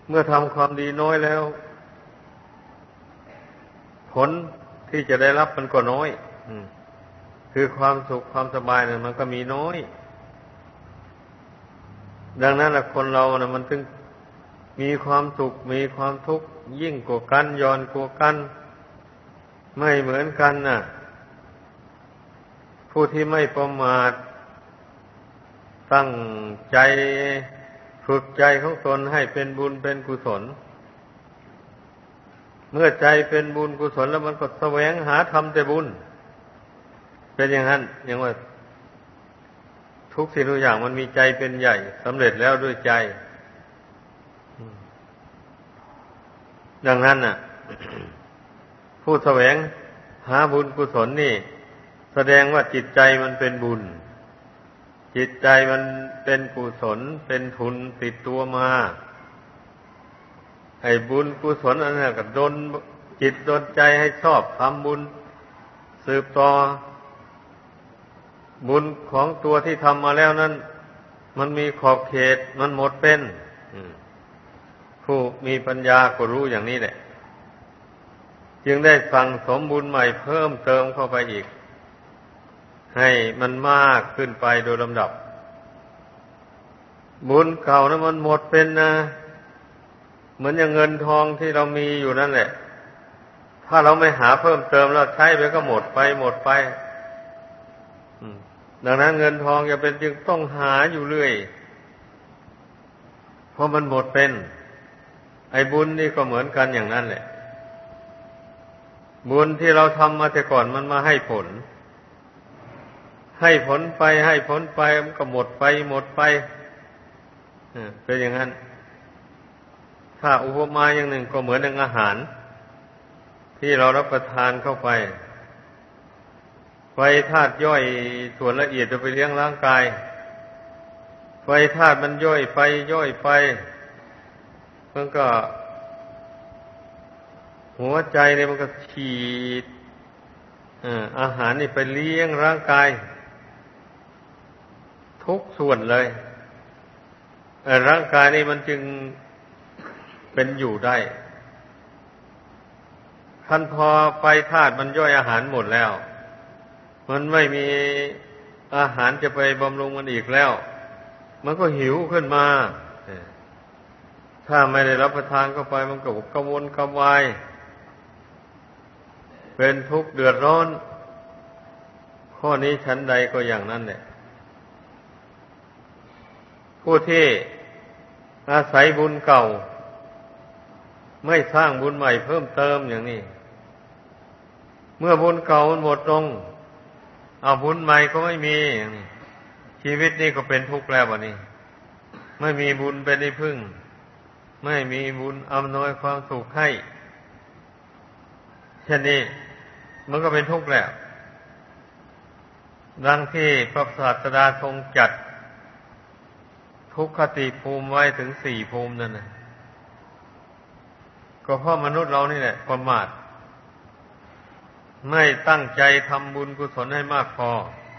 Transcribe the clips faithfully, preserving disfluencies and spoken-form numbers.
เมื่อทำความดีน้อยแล้วผลที่จะได้รับมันก็น้อยคือความสุขความสบายเนี่ยมันก็มีน้อยดังนั้นแหละคนเรานะมันถึงมีความสุขมีความทุกข์ยิ่งกว่ากันย้อนกว่ากันไม่เหมือนกันน่ะผู้ที่ไม่ประมาทตั้งใจฝึกใจของตนให้เป็นบุญเป็นกุศลเมื่อใจเป็นบุญกุศลแล้วมันก็แสวงหาทำแต่บุญเป็นอย่างนั้นอย่างว่าทุกสิ่งทุกอย่างมันมีใจเป็นใหญ่สำเร็จแล้วด้วยใจดังนั้นน่ะ ผู้แสวงหาบุญกุศลนี่แสดงว่าจิตใจมันเป็นบุญจิตใจมันเป็นกุศลเป็นทุนติดตัวมาให้บุญกุศลอันนั้นก็ดลจิตดลใจให้ชอบทำบุญสืบต่อบุญของตัวที่ทำมาแล้วนั้นมันมีขอบเขตมันหมดเป็นผู้มีปัญญาก็รู้อย่างนี้แหละจึงได้สั่งสมบุญใหม่เพิ่มเติมเข้าไปอีกให้มันมากขึ้นไปโดยลำดับบุญเก่านั้นมันหมดเป็นนะเหมือนอย่างเงินทองที่เรามีอยู่นั่นแหละถ้าเราไม่หาเพิ่มเติมแล้วใช้ไปก็หมดไปหมดไปดังนั้นเงินทองจะเป็นจึงต้องหาอยู่เรื่อยเพราะมันหมดเป็นไอ้บุญนี่ก็เหมือนกันอย่างนั้นแหละบุญที่เราทำมาแต่ก่อนมันมาให้ผลให้ผลไปให้ผลไปมันก็หมดไปหมดไปเป็นอย่างนั้นถ้าอุปมาอย่างหนึ่งก็เหมือนอย่างอาหารที่เรารับประทานเข้าไปไฟธาตุย่อยส่วนละเอียดจะไปเลี้ยงร่างกายไฟธาตุมันย่อยไปย่อยไปมันก็หัวใจเนี่ยมันก็ฉีดอาหารนี่ไปเลี้ยงร่างกายทุกส่วนเลยร่างกายนี่มันจึงเป็นอยู่ได้ขั้นพอไฟธาตุมันย่อยอาหารหมดแล้วมันไม่มีอาหารจะไปบำรุงมันอีกแล้วมันก็หิวขึ้นมาถ้าไม่ได้รับประทานเข้าไปมันก็กระวนกระวายเป็นทุกข์เดือดร้อนข้อนี้ชั้นใดก็อย่างนั้นแหละผู้ที่อาศัยบุญเก่าไม่สร้างบุญใหม่เพิ่มเติมอย่างนี้เมื่อบุญเก่ามันหมดลงเอาบุญใหม่ก็ไม่มีอย่างนี้ชีวิตนี้ก็เป็นทุกข์แล้ววันนี้ไม่มีบุญเป็นที่พึ่งไม่มีบุญอำนวยความสุขให้เช่นนี้มันก็เป็นทุกข์แล้วดังที่พระศาสดาทรงจัดทุกขติภูมิไว้ถึงสี่ภูมินั่นนะก็เพราะมนุษย์เรานี่แหละประมาทไม่ตั้งใจทำบุญกุศลให้มากพอ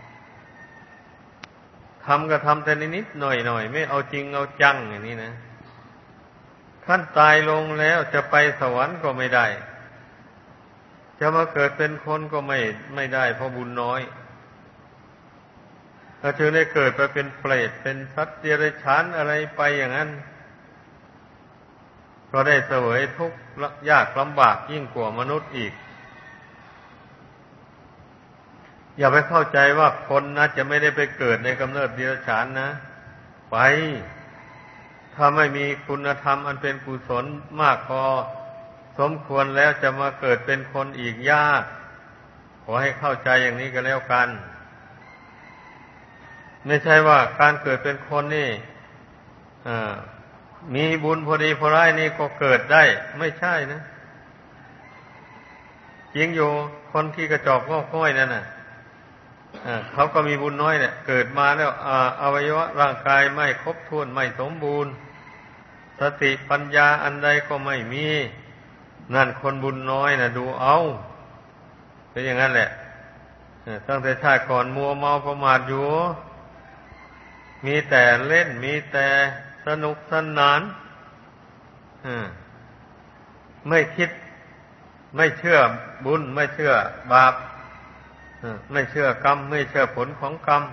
ทำก็ทำแต่นิดๆหน่อยๆไม่เอาจริงเอาจังอย่างนี้นะขั้นตายลงแล้วจะไปสวรรค์ก็ไม่ได้จะมาเกิดเป็นคนก็ไม่ไม่ได้เพราะบุญน้อยถ้าจึงได้เกิดไปเป็นเปรตเป็นสัตว์เดรัจฉานอะไรไปอย่างนั้นก็ได้เสวยทุกข์ยากลำบากยิ่งกว่ามนุษย์อีกอย่าไปเข้าใจว่าคนนะจะไม่ได้ไปเกิดในกำเนิดเดรัจฉานนะไปถ้าไม่มีคุณธรรมอันเป็นกุศลมากพอสมควรแล้วจะมาเกิดเป็นคนอีกยากขอให้เข้าใจอย่างนี้ก็แล้วกันไม่ใช่ว่าการเกิดเป็นคนนี่มีบุญพอดีพอร้ายนี่ก็เกิดได้ไม่ใช่นะจริงอยู่คนที่กระจอกงอกง่อยนั่นน่ะเขาก็มีบุญน้อยเนี่ยเกิดมาแล้วอวัยวะร่างกายไม่ครบถ้วนไม่สมบูรณ์สติปัญญาอันใดก็ไม่มีนั่นคนบุญน้อยน่ะดูเอาเป็นอย่างนั้นแหละตั้งแต่ชาติก่อนมัวเมาประมาทอยู่มีแต่เล่นมีแต่สนุกสนานไม่คิดไม่เชื่อบุญไม่เชื่อบาปไม่เชื่อกรรมไม่เชื่อผลของกรรม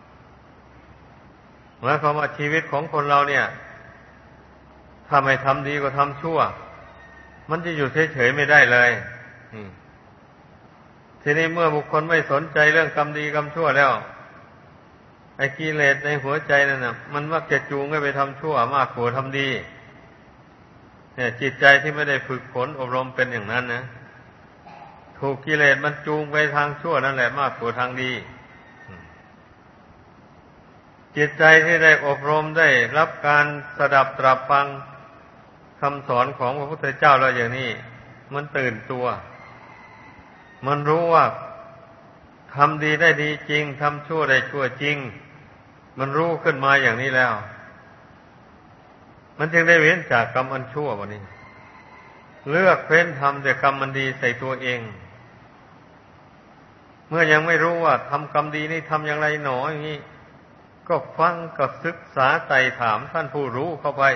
หมายความว่าชีวิตของคนเราเนี่ยถ้าไม่ทำดีก็ทำชั่วมันจะอยู่เฉยๆไม่ได้เลยทีนี้เมื่อบุคคลไม่สนใจเรื่องกรรมดีกรรมชั่วแล้วไอ้กิเลสในหัวใจนั่นน่ะมันมักจะจูงให้ไปทำชั่วมากกว่าทำดีเนี่ยจิตใจที่ไม่ได้ฝึกฝนอบรมเป็นอย่างนั้นนะถูกกิเลสมันจูงไปทางชั่วนั่นแหละมากกว่าทางดีจิตใจที่ได้อบรมได้รับการสดับตรับฟังคำสอนของพระพุทธเจ้าแล้วอย่างนี้มันตื่นตัวมันรู้ว่าทำดีได้ดีจริงทำชั่วได้ชั่วจริงมันรู้ขึ้นมาอย่างนี้แล้วมันจึงได้เว้นจากกรรมอันชั่ววันนี้เลือกเฟ้นทำแต่กรรมมันดีใส่ตัวเองเมื่อยังไม่รู้ว่าทำกรรมดีนี่ทำอย่างไรหนออย่างนี้ก็ฟังก็ศึกษาไต่ถามท่านผู้รู้เข้าไป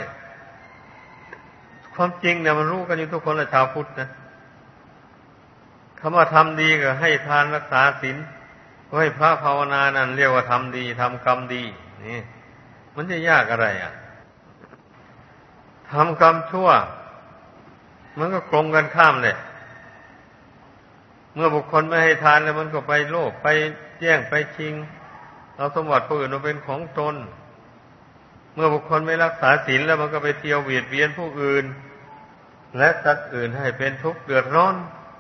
ความจริงเนี่ยมันรู้กันอยู่ทุกคนละชาวพุทธนะคำว่าทำดีก็ให้ทานรักษาศีลให้พระภาวนานั่นเรียกว่าทำดีทำกรรมดีนี่มันจะยากอะไรอ่ะทำกรรมชั่วมันก็ตรงกันข้ามเลยเมื่อบุคคลไม่ให้ทานแล้วมันก็ไปโลภไปแย่งไปชิงเอาสมบัติผู้อื่นมาเป็นของตนเมื่อบุคคลไม่รักษาศีลแล้วมันก็ไปเที่ยวเบียดเบียนผู้อื่นและสัตว์อื่นให้เป็นทุกข์เดือดร้อน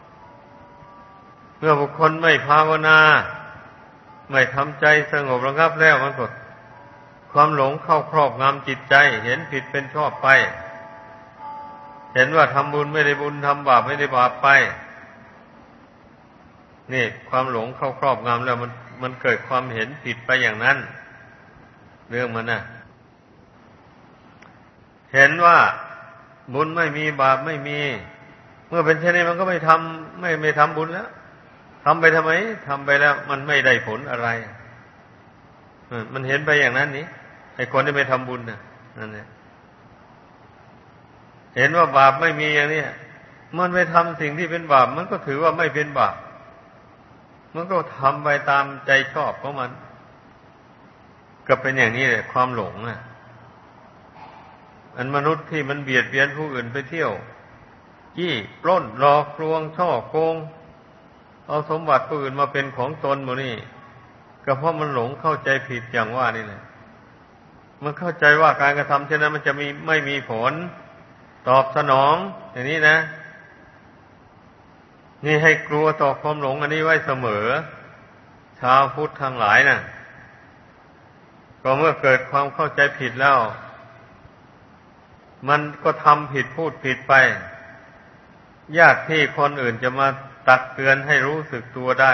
เมื่อบุคคลไม่ภาวนาไม่ทำใจสงบระงับแล้วมันก็ความหลงเข้าครอบงำจิตใจเห็นผิดเป็นชอบไปเห็นว่าทำบุญไม่ได้บุญทำบาปไม่ได้บาปไปนี่ความหลงเข้าครอบงำแล้วมันมันเกิดความเห็นผิดไปอย่างนั้นเรื่องมันน่ะเห็นว่าบุญไม่มีบาปไม่มีเมื่อเป็นเช่นนี้มันก็ไม่ทำไม่ไม่ทำบุญแล้วทำไปทำไมทำไปแล้วมันไม่ได้ผลอะไรมันเห็นไปอย่างนั้นนี่ไอ้คนที่ไม่ทำบุญน่ะนั่นแหละเห็นว่าบาปไม่มีอย่างนี้มันไปทำสิ่งที่เป็นบาปมันก็ถือว่าไม่เป็นบาปมันก็ทำไปตามใจชอบของมันก็เป็นอย่างนี้แหละความหลงน่ะอันมนุษย์ที่มันเบียดเบียนผู้อื่นไปเที่ยวจี้ปล้นหลอกลวงช่อโกงเอาสมบัติผู้อื่นมาเป็นของตนหมดนี่ก็เพราะมันหลงเข้าใจผิดอย่างว่านี่แหละมันเข้าใจว่าการกระทำเช่นนั้นมันจะมีไม่มีผลตอบสนองอย่างนี้นะนี่ให้กลัวต่อความหลงอันนี้ไว้เสมอชาวพุทธทั้งหลายน่ะก็เมื่อเกิดความเข้าใจผิดแล้วมันก็ทำผิดพูดผิดไปยากที่คนอื่นจะมาตักเตือนให้รู้สึกตัวได้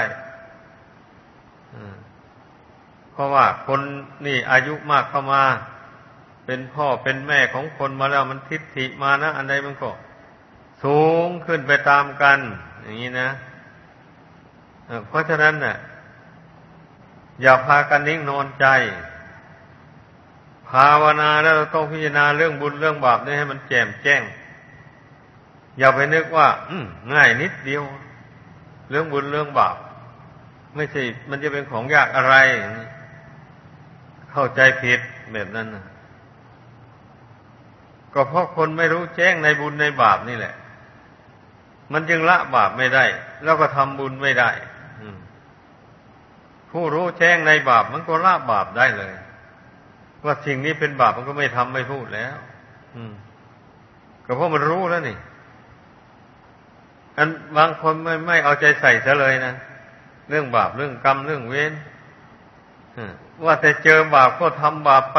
เพราะว่าคนนี่อายุมากเข้ามาเป็นพ่อเป็นแม่ของคนมาแล้วมันทิฏฐิมานะอันใดมันก็สูงขึ้นไปตามกันอย่างนี้นะเพราะฉะนั้นน่ะอย่าพากันนิ่งนอนใจภาวนาแล้วเราต้องพิจารณาเรื่องบุญเรื่องบาปนี่ให้มันแจ่มแจ้งอย่าไปนึกว่าอืมง่ายนิดเดียวเรื่องบุญเรื่องบาปไม่ใช่มันจะเป็นของยากอะไรเข้าใจผิดแบบนั้นนะก็เพราะคนไม่รู้แจ้งในบุญในบาปนี่แหละมันจึงละบาปไม่ได้แล้วก็ทำบุญไม่ได้ผู้รู้แจ้งในบาปมันก็ละบาปได้เลยว่าสิ่งนี้เป็นบาปมันก็ไม่ทำไม่พูดแล้วก็เพราะมันรู้แล้วนี่อันบางคนไม่ไม่เอาใจใส่ซะเลยนะเรื่องบาปเรื่องกรรมเรื่องเวรว่าแต่เจอบาปก็ทำบาปไป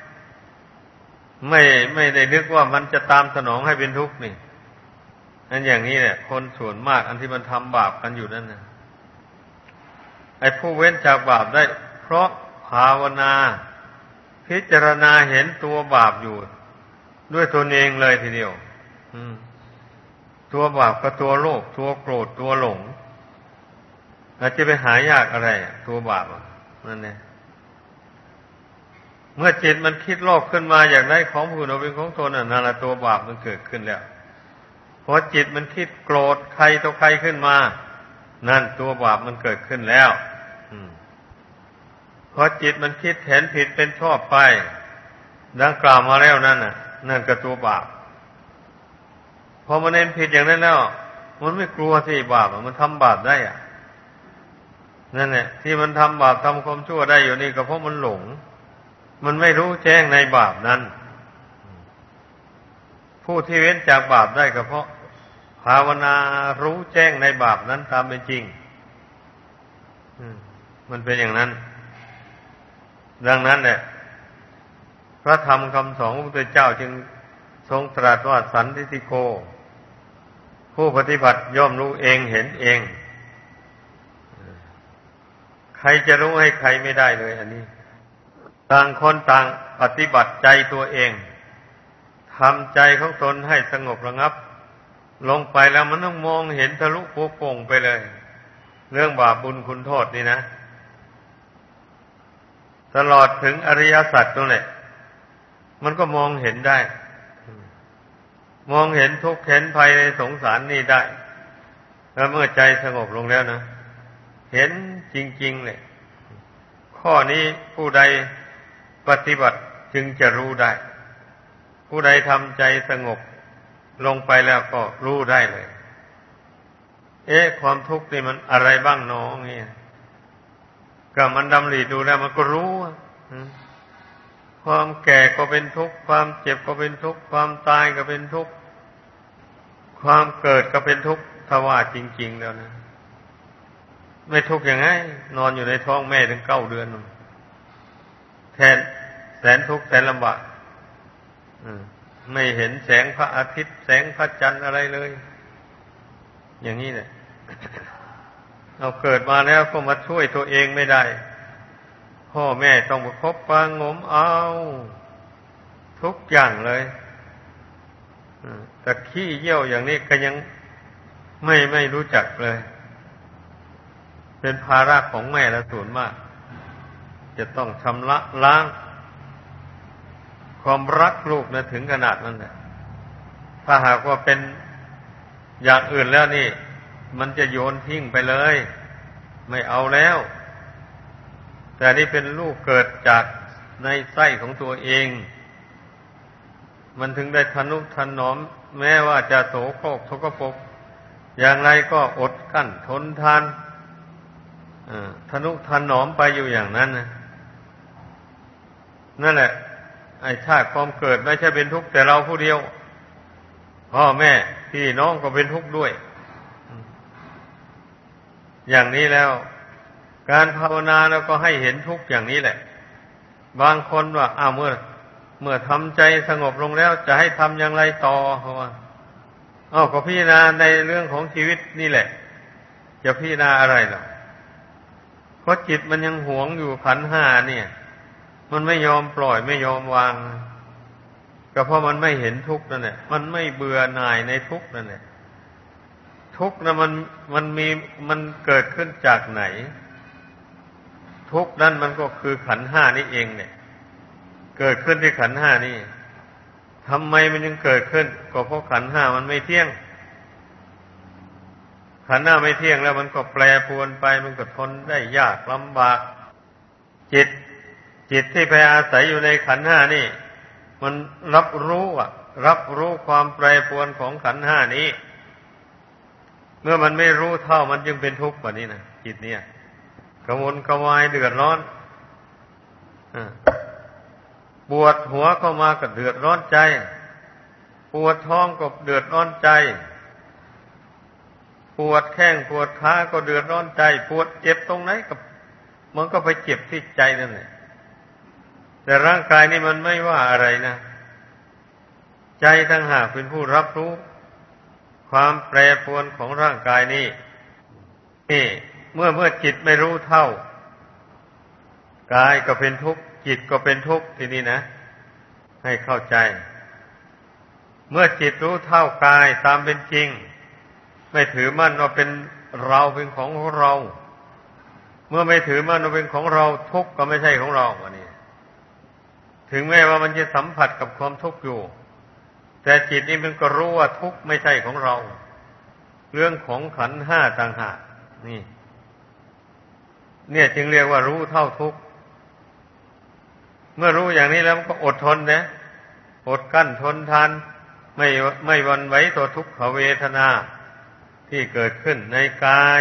ไม่ไม่ได้นึกว่ามันจะตามสนองให้เป็นทุกข์นี่อันอย่างนี้แหละคนส่วนมากอันที่มันทำบาปกันอยู่นั่นนะไอ้ผู้เว้นจากบาปได้เพราะภาวนาพิจารณาเห็นตัวบาปอยู่ด้วยตนเองเลยทีเดียวตัวบาปกับตัวโลภตัวโกรธตัวหลงอาจจะไปหายากอะไรตัวบาปนั่นแหละเมื่อจิตมันคิดโลภขึ้นมาอยากได้ของผู้อื่นเอาเป็นของตนน่ะนั่นแหละตัวบาปมันเกิดขึ้นแล้วพอจิตมันคิดโกรธใครต่อใครขึ้นมานั่นตัวบาปมันเกิดขึ้นแล้วพอจิตมันคิดเห็นผิดเป็นชอบไปดังกล่าวมาแล้วนั่นน่ะนั่นก็ตัวบาปพอมันเห็นผิดอย่างนั้นแล้วมันไม่กลัวสิบาปมันทำบาปได้อ่ะนั่นแหละที่มันทำบาปทำความชั่วได้อยู่นี่ก็เพราะมันหลงมันไม่รู้แจ้งในบาปนั้นผู้ที่เว้นจากบาปได้ก็เพราะภาวนารู้แจ้งในบาปนั้นตามเป็นจริงมันเป็นอย่างนั้นดังนั้นแหละพระธรรมคำสอนของพระพุทธเจ้าจึงทรงตรัสว่าสันทิฏฐิโกผู้ปฏิบัติย่อมรู้เองเห็นเองใครจะรู้ให้ใครไม่ได้เลยอันนี้ต่างคนต่างปฏิบัติใจตัวเองทำใจของตนให้สงบระงับลงไปแล้วมันต้องมองเห็นทะลุโปร่งไปเลยเรื่องบาปบุญคุณโทษนี่นะตลอดถึงอริยสัจตรงนี้มันก็มองเห็นได้มองเห็นทุกข์เห็นภัยในสงสารนี่ได้แล้วเมื่อใจสงบลงแล้วนะเห็นจริงๆเลยข้อนี้ผู้ใดปฏิบัติจึงจะรู้ได้ผู้ใดทำใจสงบลงไปแล้วก็รู้ได้เลยเอ๊ะความทุกข์นี่มันอะไรบ้างน้องเนี่ยก็มันดำริดูแล้วมันก็รู้ความแก่ก็เป็นทุกข์ความเจ็บก็เป็นทุกข์ความตายก็เป็นทุกข์ความเกิดก็เป็นทุกข์ถ้าว่าจริงๆแล้วนะไม่ทุกข์ยังไงนอนอยู่ในท้องแม่ถึงเก้าเดือนแทนแสนทุกข์แสนลำบากไม่เห็นแสงพระอาทิตย์แสงพระจันทร์อะไรเลยอย่างนี้แหละเราเกิดมาแล้วก็มาช่วยตัวเองไม่ได้พ่อแม่ต้องประคบประงมเอาทุกอย่างเลยแต่ขี้เยี่ยวอย่างนี้ก็ยังไม่ไม่รู้จักเลยเป็นภาระของแม่และส่วนมากจะต้องชำระล้างความรักลูกนะถึงขนาดนั้นแหละถ้าหากว่าเป็นอย่างอื่นแล้วนี่มันจะโยนทิ้งไปเลยไม่เอาแล้วแต่นี่เป็นลูกเกิดจากในไส้ของตัวเองมันถึงได้ทนุถนอมแม้ว่าจะโสโครกสกปรกอย่างไรก็อดกั้นทนทานทนุถนอมไปอยู่อย่างนั้นนะนั่นแหละไอ้ชาติความเกิดไม่ใช่เป็นทุกข์แต่เราผู้เดียวพ่อแม่พี่น้องก็เป็นทุกข์ด้วยอย่างนี้แล้วการภาวนาเราก็ให้เห็นทุกข์อย่างนี้แหละบางคนว่าอ้าวเมื่อเมื่อทำใจสงบลงแล้วจะให้ทำอย่างไรต่อเขาว่าอ้าวก็พิจารณาในเรื่องของชีวิตนี่แหละจะพิจารณาอะไรหรอเพราะจิตมันยังหวงอยู่ขันธ์ห้าเนี่ยมันไม่ยอมปล่อยไม่ยอมวางก็เพราะมันไม่เห็นทุกข์นั่นแหละมันไม่เบื่อหน่ายในทุกข์นั่นแหละทุกข์นะมันมันมีมันเกิดขึ้นจากไหนทุกข์นั่นมันก็คือขันธ์ห้านี่เองเนี่ยเกิดขึ้นที่ขันธ์ห้านี่ทำไมมันยังเกิดขึ้นก็เพราะขันธ์ห้ามันไม่เที่ยงขันธ์ห้าไม่เที่ยงแล้วมันก็แปรปรวนไปมันก็ทนได้ยากลำบากจิตจิตที่ไปอาศัยอยู่ในขันธ์ห้านี่มันรับรู้อ่ะรับรู้ความแปรปรวนของขันธ์ห้านี้เมื่อมันไม่รู้เท่ามันจึงเป็นทุกข์กว่านี้นะจิตเนี่ยกระวนกระวายเดือดร้อนปวดหัวเข้ามาก็เดือดร้อนใจปวดท้องก็เดือดร้อนใจปวดแข้งปวดขาก็เดือดร้อนใจปวดเจ็บตรงไหนก็มันก็ไปเจ็บที่ใจนั่นแหละแต่ร่างกายนี่มันไม่ว่าอะไรนะใจทั้งหากเป็นผู้รับรู้ความแปรปรวนของร่างกายนี้นี่เมื่อเมื่อจิตไม่รู้เท่ากายก็เป็นทุกข์จิตก็เป็นทุกข์ทีนี้นะให้เข้าใจเมื่อจิตรู้เท่ากายตามเป็นจริงไม่ถือมั่นว่าเป็นเราเป็นของเรา เมื่อไม่ถือมันว่าเป็นของเราทุกข์ก็ไม่ใช่ของเราอันนี้ถึงแม้ว่ามันจะสัมผัสกับความทุกข์อยู่แต่จิตนี่มันก็รู้ว่าทุกข์ไม่ใช่ของเราเรื่องของขันธ์ห้าต่างหากนี่เนี่ยจึงเรียกว่ารู้เท่าทุกข์เมื่อรู้อย่างนี้แล้วก็อดทนนะอดกั้นทนทานไม่ไม่หวั่นไหวต่อทุกขเวทนาที่เกิดขึ้นในกาย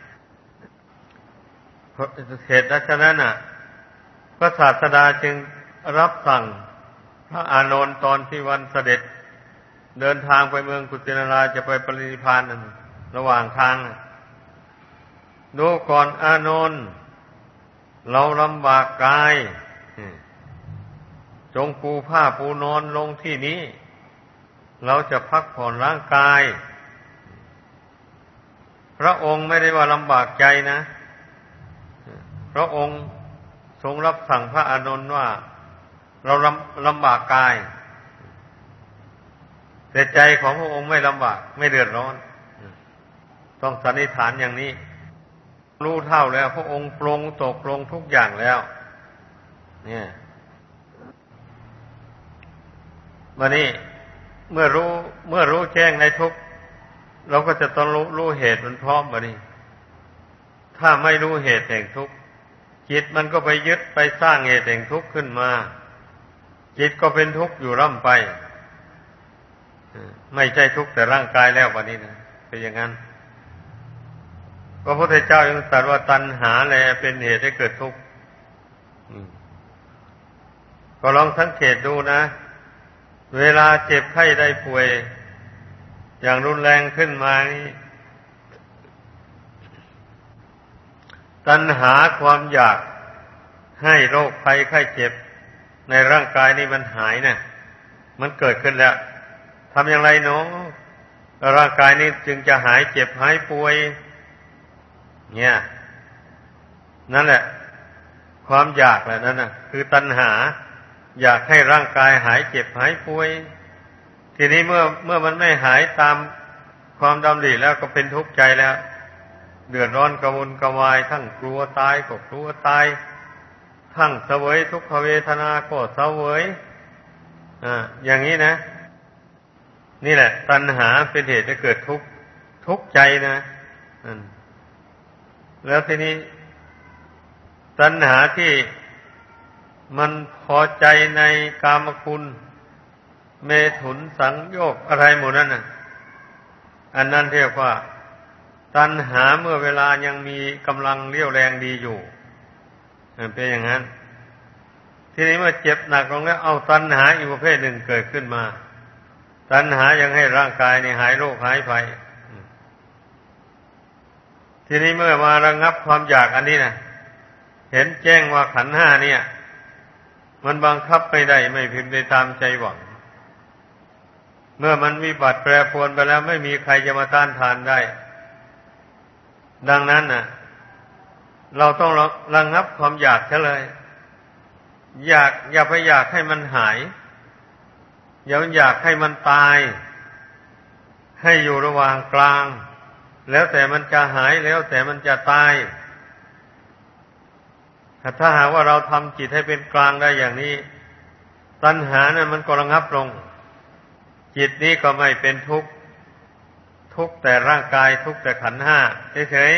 เหตุฉะนั้นน่ะพระศาสดาจึงรับสั่งพระอานนท์ตอนที่วันเสด็จเดินทางไปเมืองกุสินาราจะไปปรินิพพานนั้นระหว่างทางดูก่อนอานนท์เราลำบากกายจงปูผ้าปูนอนลงที่นี้เราจะพักผ่อนร่างกายพระองค์ไม่ได้ว่าลำบากใจนะพระองค์ทรงรับสั่งพระอานนท์ว่าเราลำลำบากกายแต่ใจของพระองค์ไม่ลำบากไม่เดือดร้อนต้องสันนิษฐานอย่างนี้รู้เท่าแล้วพระองค์ปรงตกลงทุกอย่างแล้วเนี่ยวันนี้เมื่อรู้เมื่อรู้แจ้งในทุกข์เราก็จะต้องรู้รู้เหตุมันพร้อมวันนี้ถ้าไม่รู้เหตุแห่งทุกข์จิตมันก็ไปยึดไปสร้างเหตุแห่งทุกข์ขึ้นมาจิตก็เป็นทุกข์อยู่ร่ำไปไม่ใช่ทุกข์แต่ร่างกายแล้ววันนี้นะเป็นอย่างนั้นพระพุทธเจ้ายังตรัสว่าตัณหาแลเป็นเหตุให้เกิดทุกข์ก็ลองสังเกตดูนะเวลาเจ็บไข้ได้ป่วยอย่างรุนแรงขึ้นมานี่ตัณหาความอยากให้โรคภัยไข้เจ็บในร่างกายนี่มันหายนะมันเกิดขึ้นแล้วทำอย่างไรเนาะร่างกายนี้จึงจะหายเจ็บหายป่วยเนี่ยนั่นแหละความอยากแหละนั่นน่ะคือตัณหาอยากให้ร่างกายหายเจ็บหายป่วยทีนี้เมื่อเมื่อมันไม่หายตามความดำริแล้วก็เป็นทุกข์ใจแล้วเดือดร้อนกระวนกระวายทั้งกลัวตายก็กลัวตายทั้งเสวยทุกขเวทนาก็เสวยอ่าอย่างนี้นะนี่แหละตัณหาเป็นเหตุให้เกิดทุกข์ทุกข์ใจนะนั่นแล้วทีนี้ตัณหาที่มันพอใจในกามคุณเมถุนสังโยชน์อะไรหมดนั่นน่ะอันนั้นเรียกว่าตัณหาเมื่อเวลายังมีกำลังเรี่ยวแรงดีอยู่เป็นอย่างนั้นทีนี้เมื่อเจ็บหนักลงแล้วเอาตัณหาอีกประเภทหนึ่งเกิดขึ้นมาตัณหายังให้ร่างกายนี่หายโรคหายภัยทีนี้เมื่อมาระงับความอยากอันนี้นะเห็นแจ้งว่าขันธ์ห้าเนี่ยมันบังคับไม่ได้ไม่พิมพ์ไปตามใจหวังเมื่อมันวิบัติแปรปรวนไปแล้วไม่มีใครจะมาต้านทานได้ดังนั้นน่ะเราต้องระงับความอยากเสียเลยอยากอย่าไปอยากให้มันหายอย่าอยากให้มันตายให้อยู่ระหว่างกลางแล้วแต่มันจะหายแล้วแต่มันจะตายถ้าหากว่าเราทำจิตให้เป็นกลางได้อย่างนี้ตัณหานั้นมันก็ระงับลงจิตนี้ก็ไม่เป็นทุกข์ทุกข์แต่ร่างกายทุกข์แต่ขันธ์ห้าเฉย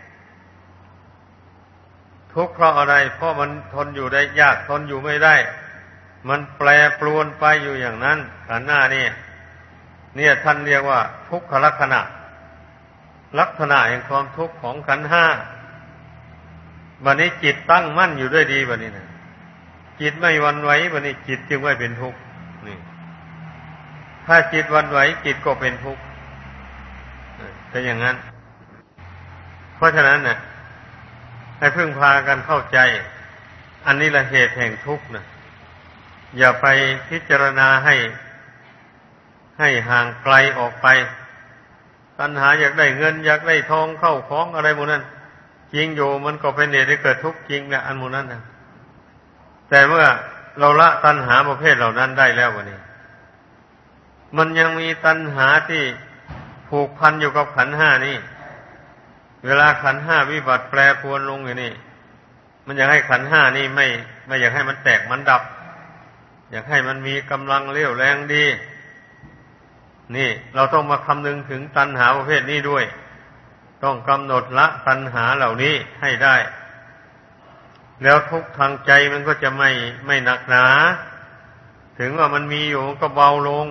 ๆทุกข์เพราะอะไรเพราะมันทนอยู่ได้ยากทนอยู่ไม่ได้มันแปรปรวนไปอยู่อย่างนั้นขันธ์ห้านี่เนี่ยท่านเรียกว่าทุกขลักษณะลักษณะแห่งความทุกข์ของขันธ์ห้าวันนี้จิตตั้งมั่นอยู่ด้วยดีวันนี้นะจิตไม่หวั่นไหววันนี้จิตจึงไม่เป็นทุกข์นี่ถ้าจิตหวั่นไหวจิตก็เป็นทุกข์เป็นอย่างนั้นเพราะฉะนั้นน่ะให้พึ่งพากันเข้าใจอันนี้ละเหตุแห่งทุกข์นะอย่าไปพิจารณาให้ให้ห่างไกลออกไปตัณหาอยากได้เงินอยากได้ทองเข้าของอะไรหมดนั้นจริงอยู่มันก็เป็นเหตุให้เกิดทุกข์จริงแหละอันหมดนั้นนะแต่เมื่อเราละตัณหาประเภทเหล่านั้นได้แล้ววันนี้มันยังมีตัณหาที่ผูกพันอยู่กับขันธ์ห้านี่เวลาขันธ์ห้าวิบัติแปรปรวนลงอย่างนี้มันอยากให้ขันธ์ห้านี่ไม่ไม่อยากให้มันแตกมันดับอยากให้มันมีกำลังเรี่ยวแรงดีนี่เราต้องมาคำนึงถึงตัณหาประเภทนี้ด้วยต้องกำหนดละตัณหาเหล่านี้ให้ได้แล้วทุกข์ทางใจมันก็จะไม่ไม่หนักหนาถึงว่ามันมีอยู่มันก็เบาลง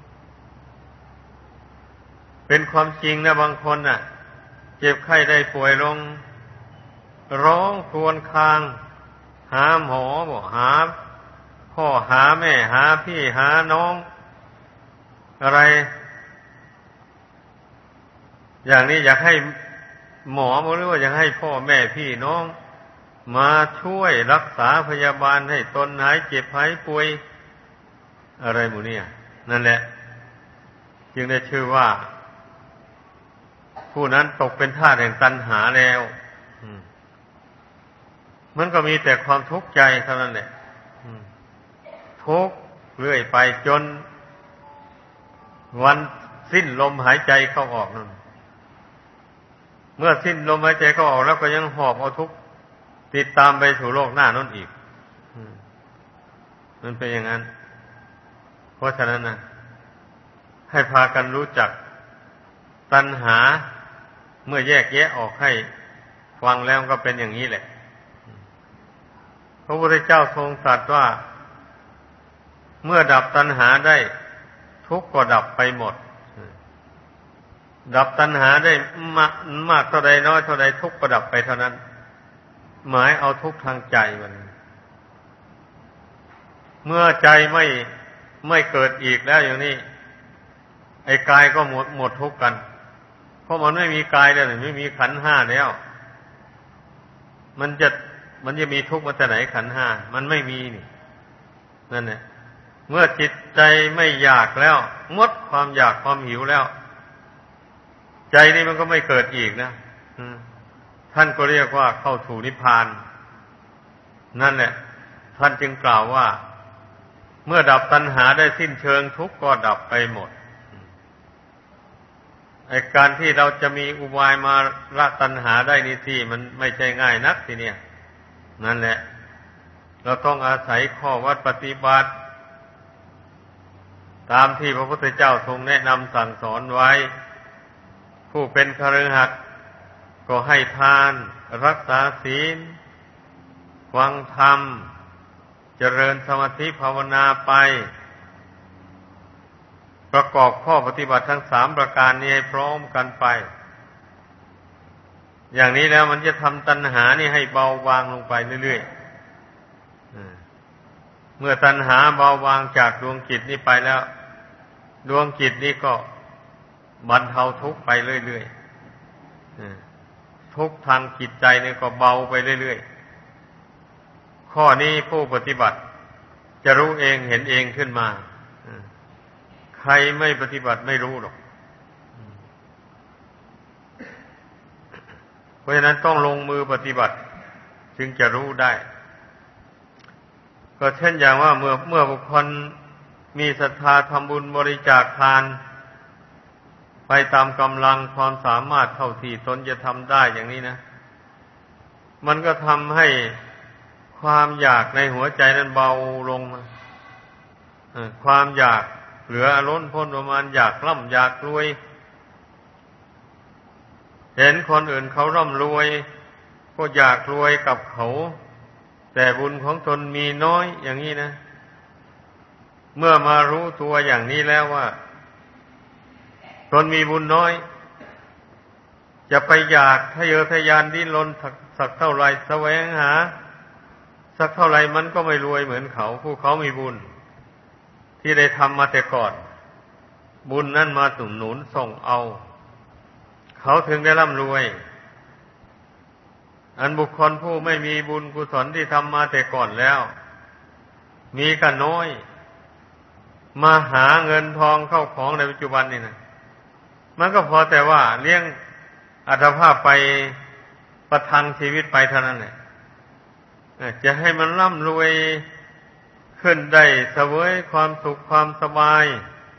เป็นความจริงนะบางคนน่ะเจ็บไข้ได้ป่วยลงร้องครวญครางหาหมอบอกหาพ่อหาแม่หาพี่หาน้องอะไรอย่างนี้อยากให้หมอหรือว่าอยากให้พ่อแม่พี่น้องมาช่วยรักษาพยาบาลให้ตนหายเจ็บหายป่วยอะไรหมู่นี้นั่นแหละจึงได้ชื่อว่าผู้นั้นตกเป็นทาสแห่งตัณหาแล้วมันก็มีแต่ความทุกข์ใจเท่านั้นแหละทุกข์เรื่อยไปจนวันสิ้นลมหายใจเข้าออกนั่นเมื่อสิ้นลมหายใจเข้าออกแล้วก็ยังหอบเอาทุกข์ติดตามไปสู่โลกหน้านั่นอีกมันเป็นอย่างนั้นเพราะฉะนั้นนะให้พากันรู้จักตัณหาเมื่อแยกแยะออกให้ฟังแล้วก็เป็นอย่างนี้แหละพระพุทธเจ้าทรงตรัสว่าเมื่อดับตัณหาได้ทุกข์ก็ดับไปหมดดับตัณหาได้มากมากเท่าใดน้อยเท่าใดทุกข์ก็ดับไปเท่านั้นหมายเอาทุกข์ทางใจมันเมื่อใจไม่ไม่เกิดอีกแล้วอย่างนี้ไอ้กายก็หมดหมดทุกข์กันเพราะมันไม่มีกายแล้วไม่มีขันธ์ห้าแล้วมันจะมันจะมีทุกข์มาจากไหนขันธ์ห้ามันไม่มีนี่นั่นแหละเมื่อจิตใจไม่อยากแล้วหมดความอยากความหิวแล้วใจนี่มันก็ไม่เกิดอีกนะท่านก็เรียกว่าเข้าถูนิพพานนั่นแหละท่านจึงกล่าวว่าเมื่อดับตัณหาได้สิ้นเชิงทุกข์ก็ดับไปหมดไอ้การที่เราจะมีอุบายมาละตัณหาได้นี่สิมันไม่ใช่ง่ายนักทีเนี้ยนั่นแหละเราต้องอาศัยข้อวัดปฏิบัติตามที่พระพุทธเจ้าทรงแนะนำสั่งสอนไว้ผู้เป็นคฤหัสถ์ก็ให้ทานรักษาศีลฟังธรรมเจริญสมาธิภาวนาไปประกอบข้อปฏิบัติทั้งสามประการนี้ให้พร้อมกันไปอย่างนี้แล้วมันจะทำตัณหานี่ให้เบาบางลงไปเรื่อยๆเมื่อตัณหาเบาบางจากดวงจิตนี้ไปแล้วดวงจิตนี้ก็บรรเทาทุกข์ไปเรื่อยๆทุกข์ทางจิตใจนี่ก็เบาไปเรื่อยๆข้อนี้ผู้ปฏิบัติจะรู้เองเห็นเองขึ้นมาใครไม่ปฏิบัติไม่รู้หรอกเพราะฉะนั้นต้องลงมือปฏิบัติจึงจะรู้ได้ก็เช่นอย่างว่าเมื่อเมื่อบุคคลมีศรัทธาทำบุญบริจาคทานไปตามกำลังความสามารถเท่าที่ตนจะทำได้อย่างนี้นะมันก็ทำให้ความอยากในหัวใจนั้นเบาลงความอยากเหลือล้นพ้นประมาณอยากร่ำอยากรวยเห็นคนอื่นเขาร่ำรวยก็อยากรวยกับเขาแต่บุญของตนมีน้อยอย่างนี้นะเมื่อมารู้ตัวอย่างนี้แล้วว่าตนมีบุญน้อยจะไปอยากทะเยอทะยานดิ้นรนสักเท่าไรแสวงหาสักเท่าไรมันก็ไม่รวยเหมือนเขาผู้เขามีบุญที่ได้ทำมาแต่ก่อนบุญนั้นมาหนุนหนุนส่งเอาเขาถึงได้ร่ำรวยอันบุคคลผู้ไม่มีบุญกุศลที่ทำมาแต่ก่อนแล้วมีกันน้อยมาหาเงินทองเข้าของในปัจจุบันนี่นะมันก็พอแต่ว่าเลี้ยงอัตภาพไปประทังชีวิตไปเท่านั้นแหละจะให้มันร่ำรวยขึ้นได้เสวยความสุขความสบาย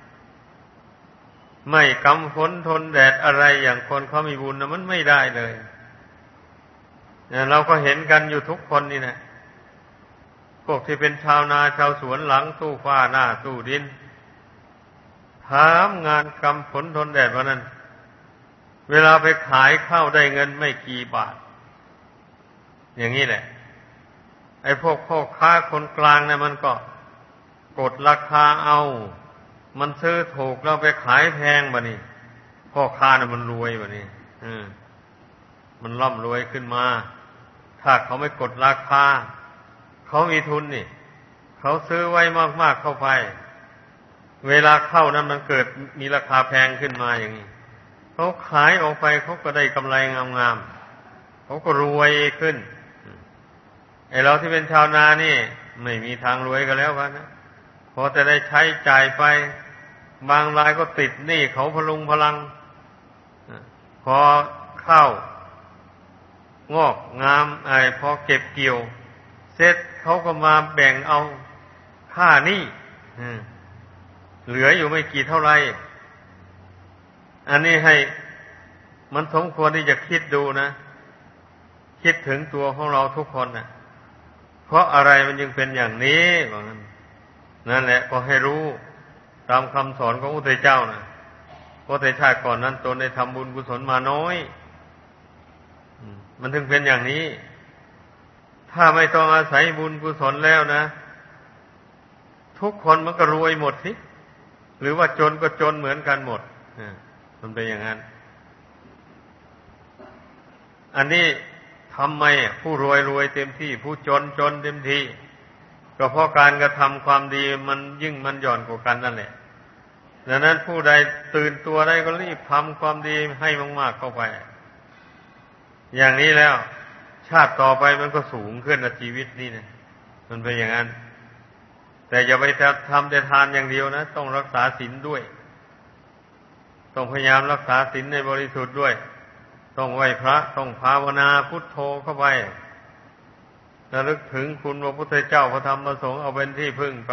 ไม่กำฝนทนแดดอะไรอย่างคนเขามีบุญนะมันไม่ได้เลยเราก็เห็นกันอยู่ทุกคนนี่นะพพวกที่เป็นชาวนาชาวสวนหลังสู้ฟ้าหน้าสู้ดินถามงานกำฝนทนแดดวันนั้นเวลาไปขายข้าวได้เงินไม่กี่บาทอย่างนี้แหละไอ้พวกพ่อค้าคนกลางเนี่ยมันก็กดราคาเอามันซื้อถูกแล้วไปขายแพงบ่นี่พ่อค้าเนี่ยมันรวยบ่นี่อืมมันร่ำรวยขึ้นมาถ้าเขาไม่กดราคาเขามีทุนนี่เขาซื้อไว้มากๆเข้าไปเวลาเข้านั้นมันเกิดมีราคาแพงขึ้นมาอย่างนี้เขาขายออกไปเขาก็ได้กำไรงามๆเขาก็รวยขึ้นไอ้เราที่เป็นชาวนานี่ไม่มีทางรวยกันแล้วกันนะพอจะได้ใช้จ่ายไปบางรายก็ติดหนี้เขาพลุงพลังพอข้าวงอกงามไอ้พอเก็บเกี่ยวเสร็จเขาก็มาแบ่งเอาค่าหนี้เหลืออยู่ไม่กี่เท่าไรอันนี้ให้มันสมควรที่จะคิดดูนะคิดถึงตัวของเราทุกคนนะเพราะอะไรมันยังเป็นอย่างนี้ว่างั้นนั่นแหละก็ให้รู้ตามคำสอนของพระพุทธเจ้านะเพราะในชาติก่อนนั้นตนได้ทำบุญกุศลมาน้อยมันถึงเป็นอย่างนี้ถ้าไม่ต้องอาศัยบุญกุศลแล้วนะทุกคนมันก็รวยหมดสิหรือว่าจนก็จนเหมือนกันหมดมันเป็นอย่างนั้นอันนี้ทำไมผู้รวยรวยเต็มที่ผู้จนจนเต็มที่ก็เพราะการกระทำความดีมันยิ่งมันหย่อนกว่ากันนั่นแหละดังนั้นผู้ใดตื่นตัวได้ก็รีบทำความดีให้มากๆเข้าไปอย่างนี้แล้วชาติต่อไปมันก็สูงขึ้นในชีวิตนี่นะมันเป็นอย่างนั้นแต่อย่าไปทำแต่ทานอย่างเดียวนะต้องรักษาศีลด้วยต้องพยายามรักษาศีลในบริสุทธิ์ด้วยต้องไหว้พระต้องภาวนาพุทโธเข้าไประลึกถึงคุณพระพุทธเจ้าพระธรรมพระสงฆ์เอาเป็นที่พึ่งไป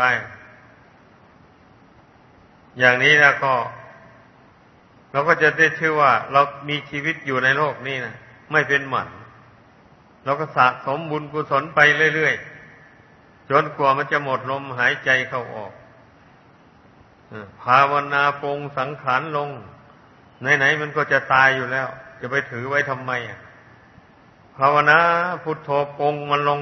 อย่างนี้นะก็เราก็จะได้ชื่อว่าเรามีชีวิตอยู่ในโลกนี้นะไม่เป็นหมันเราก็สะสมบุญกุศลไปเรื่อยๆจนกว่ามันจะหมดลมหายใจเข้าออกภาวนาปรงสังขารลงไหนๆมันก็จะตายอยู่แล้วจะไปถือไว้ทำไมอ่ะภาวนาพุทโธปรงมันลง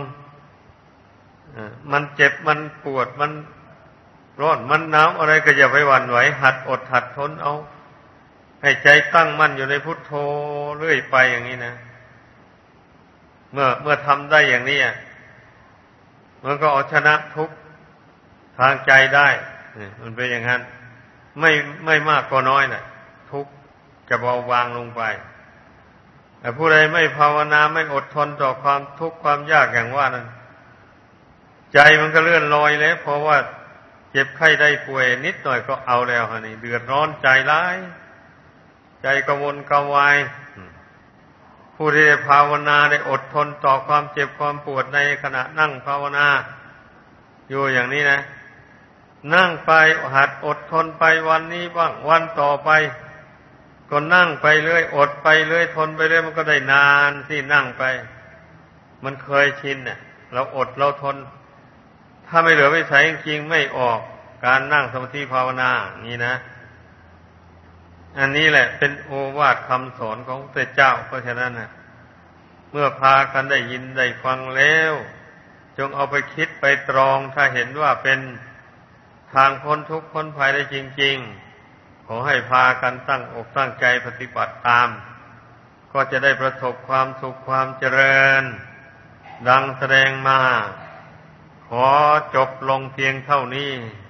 มันเจ็บมันปวดมันร้อนมันหนาวอะไรก็อย่าไปหวั่นไหวหัดอดหัดทนเอาให้ใจตั้งมั่นอยู่ในพุทโธเรื่อยไปอย่างนี้นะเมื่อเมื่อทำได้อย่างนี้มันก็เอาชนะทุกข์ทางใจได้มันเป็นอย่างนั้นไม่ไม่มากก็น้อยน่ะทุกข์จะเบาบางลงไปแต่ผู้ใดไม่ภาวนาไม่อดทนต่อความทุกข์ความยากอย่างว่านั้นใจมันก็เลื่อนลอยแล้วเพราะว่าเจ็บไข้ได้ป่วยนิดหน่อยก็เอาแล้วฮะนี่เดือดร้อนใจร้ายใจกระวนกระวายผู้ที่ภาวนาได้อดทนต่อความเจ็บความปวดในขณะนั่งภาวนาอยู่อย่างนี้นะนั่งไปหัดอดทนไปวันนี้บ้างวันต่อไปก็นั่งไปเรื่อยอดไปเรื่อยทนไปเรื่อยมันก็ได้นานที่นั่งไปมันเคยชินเนี่ยเราอดเราทนถ้าไม่เหลือวิสัยจริงๆไม่ออกการนั่งสมาธิภาวนานี่นะอันนี้แหละเป็นโอวาทคำสอนของพระเจ้าเพราะฉะนั้นนะเมื่อพากันได้ยินได้ฟังแล้วจงเอาไปคิดไปตรองถ้าเห็นว่าเป็นทางพ้นทุกข์พ้นภัยได้จริงๆขอให้พากันตั้งอกตั้งใจปฏิบัติตามก็จะได้ประสบความสุขความเจริญดังแสดงมาขอจบลงเพียงเท่านี้